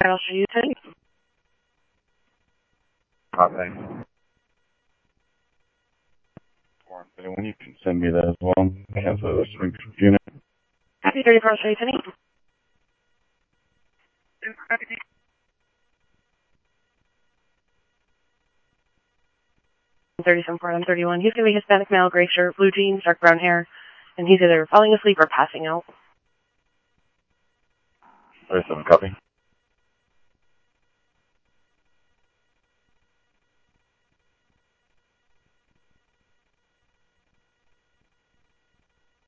I'll show you today. Thanks. When you can send me that as well. I have the swing unit. Happy 34, show you today. 37 Ford M31. He's going to be Hispanic male, gray shirt, blue jeans, dark brown hair, and he's either falling asleep or passing out. 37, copy.